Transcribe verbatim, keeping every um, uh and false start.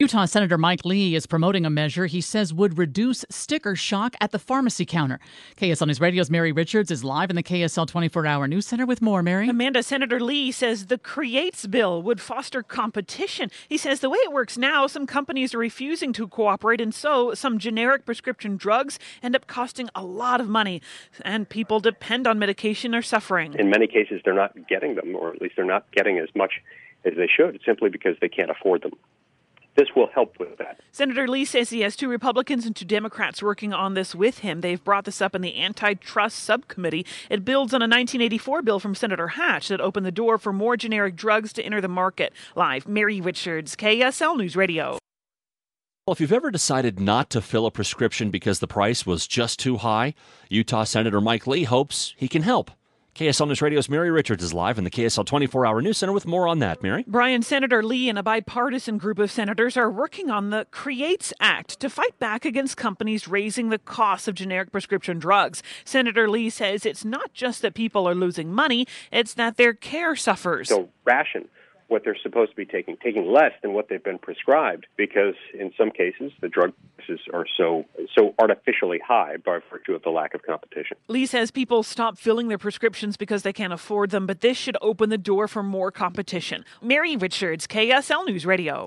Utah Senator Mike Lee is promoting a measure he says would reduce sticker shock at the pharmacy counter. K S L News Radio's Mary Richards is live in the K S L twenty-four hour News Center with more. Mary? Amanda, Senator Lee says the CREATES bill would foster competition. He says the way it works now, some companies are refusing to cooperate, and so some generic prescription drugs end up costing a lot of money, and people depend on medication are suffering. In many cases, they're not getting them, or at least they're not getting as much as they should, simply because they can't afford them. This will help with that. Senator Lee says he has two Republicans and two Democrats working on this with him. They've brought this up in the Antitrust Subcommittee. It builds on a nineteen eighty-four bill from Senator Hatch that opened the door for more generic drugs to enter the market. Live, Mary Richards, K S L News Radio. Well, if you've ever decided not to fill a prescription because the price was just too high, Utah Senator Mike Lee hopes he can help. K S L News Radio's Mary Richards is live in the K S L twenty-four hour News Center with more on that. Mary? Brian, Senator Lee and a bipartisan group of senators are working on the CREATES Act to fight back against companies raising the cost of generic prescription drugs. Senator Lee says it's not just that people are losing money, it's that their care suffers. So ration what they're supposed to be taking, taking less than what they've been prescribed, because in some cases the drug prices are so so artificially high by virtue of the lack of competition. Lee says people stop filling their prescriptions because they can't afford them, but this should open the door for more competition. Mary Richards, K S L News Radio.